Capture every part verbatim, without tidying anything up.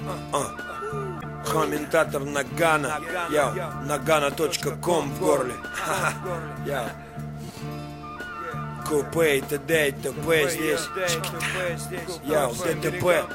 Комментатор Нагана. Яу, нагана точка ком в горле. Яу. Купе и т.д. и т.п. здесь. Яу, ДТП.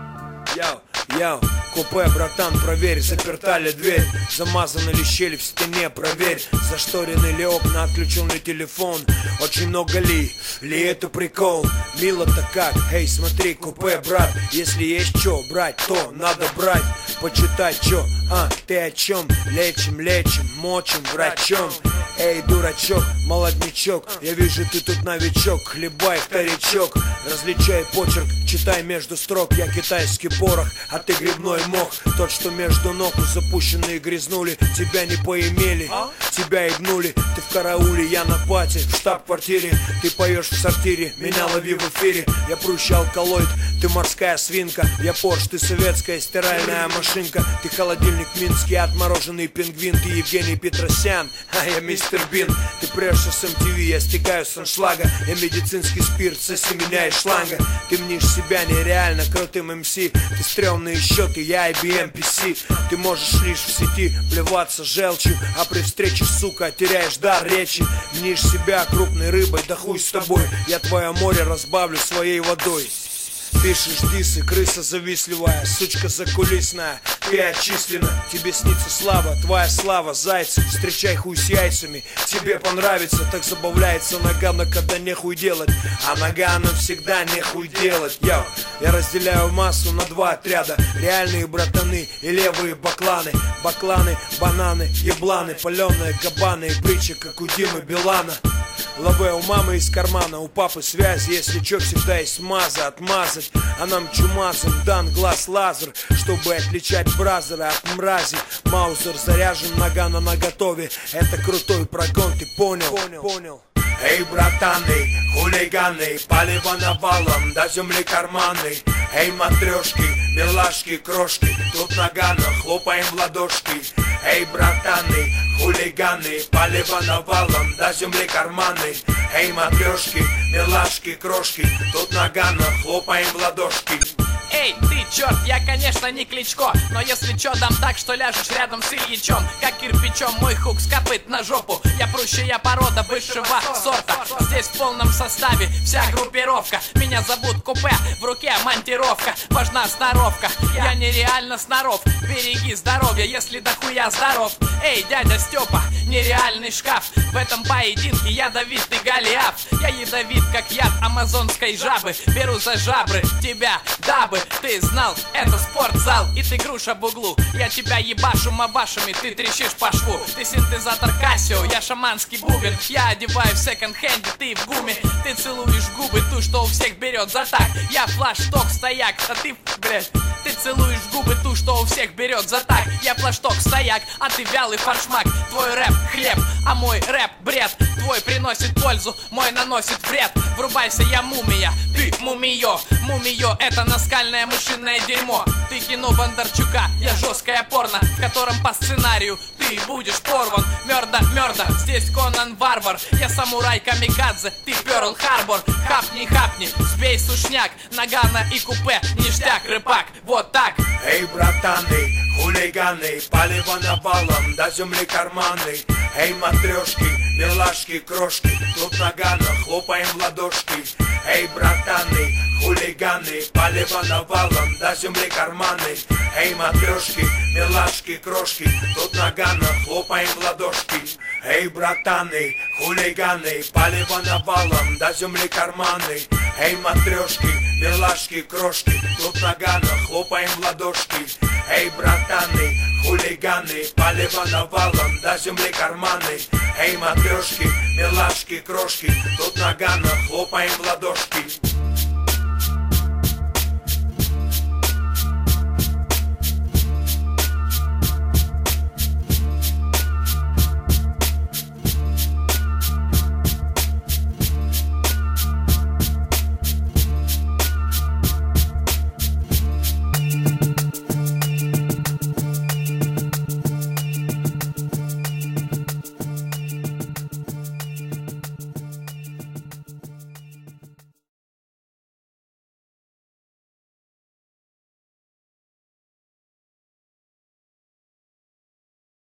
Яу, яу. Купе, братан, проверь, заперта ли дверь, замазаны ли щели в стене, проверь, зашторены ли окна, отключен ли телефон, очень много ли, ли это прикол, мило-то как, эй, смотри, купе, брат, если есть чё брать, то надо брать, почитать чё, а, ты о чем, лечим, лечим, мочим, врачом, эй, дурачок, молоднячок, я вижу, ты тут новичок, хлебай вторичок, различай почерк, читай между строк, я китайский порох, а ты грибной мох, тот, что между ног запущенные грязнули, тебя не поимели, тебя ебнули, ты в карауле, я на пати, в штаб-квартире, ты поешь в сортире, меня лови в эфире, я прущий алкалоид, ты морская свинка, я Порш, ты советская стиральная машинка, ты холодильник минский, отмороженный пингвин, ты Евгений Петросян, а я мистер Бин, ты прешься с эм ти ви, я стегаю с аншлага, я медицинский спирт, соси меня из шланга, ты мнишь себя нереально крутым эм си, ты стрёмные счеты, я ай би эм пи си, ты можешь лишь в сети плеваться желчью, а при встрече, сука, теряешь дар речи, мнишь себя крупной рыбой, да хуй с тобой, я твое море разбавлю своей водой. Пишешь дисы, крыса завистливая, сучка закулисная, ты отчислена, тебе снится слава, твоя слава, зайцы, встречай хуй с яйцами, тебе понравится, так забавляется Нагана, когда нехуй делать, а Нагана всегда нехуй делать, йоу. Я разделяю массу на два отряда, реальные братаны и левые бакланы, бакланы, бананы, ебланы, паленые кабаны и притча, как у Димы Билана. Лаве у мамы из кармана, у папы связи, если чё, всегда есть маза, отмазать. А нам чумазом дан глаз лазер, чтобы отличать бразера от мрази. Маузер заряжен, Нагана наготове, это крутой прогон, ты понял? Понял. Эй, братаны, хулиганы, палево навалом, до земли карманы. Эй, матрешки, милашки, крошки, тут Нагана, хлопаем в ладошки. Эй, братаны, хулиганы, палево навалом, до земли карманы. Эй, матрешки, милашки, крошки, тут Нагана, хлопаем в ладошки. Эй, ты черт, я, конечно, не Кличко, но если чё, дам так, что ляжешь рядом с Ильичом, как кирпичом мой хук скопыт на жопу. Я прущая порода высшего сорта, здесь в полном составе вся группировка. Меня зовут Купе, в руке монтировка, важна сноровка, я нереально сноров. Береги здоровье, если дохуя здоров. Эй, дядя Степа, нереальный шкаф, в этом поединке ядовитый Голиаф. Я ядовит, как яд амазонской жабы, беру за жабры тебя, дабы ты знал, это спортзал, и ты груша в углу. Я тебя ебашу мавашами, ты трещишь по шву. Ты синтезатор Кассио, я шаманский бубен. Я одеваю в секонд-хенде, ты в гуме. Ты целуешь губы, ту, что у всех берет за так. Я флашток, стояк, а ты, блядь. Ты целуешь губы, ту, что у всех берет за так. Я флашток, стояк, а ты вялый фаршмак. Твой рэп хлеб, а мой рэп бред. Твой приносит пользу, мой наносит вред. Врубайся, я мумия, ты мумиё. Мумиё, это наскальное мышиное дерьмо. Ты кино Бондарчука, я жесткое порно, в котором по сценарию ты будешь порван. Мёрда, мёрда, здесь Конан Варвар. Я самурай Камикадзе, ты Пёрл Харбор. Хапни, хапни, сбей сушняк. Нагана и Купе, ништяк, рыбак, вот так. Эй, братаны, хулиганы, палево навалом, до земли карманы. Эй, матрешки, милашки, крошки, тут Нагана, хлопаем в ладошки. Эй, братаны, хулиганы, палево навалом, до земли карманы. Эй, матрешки, милашки, крошки, тут Нагана, хлопаем в ладошки. Эй, братаны, хулиганы, палево навалом, до земли карманы. Эй, матрешки, милашки, крошки, тут Нагана, хлопаем в ладошки. Эй, братаны, хулиганы, палево навалом, до земли карманы. Эй, матрешки, милашки, крошки, тут Нагана, хлопаем в ладошки.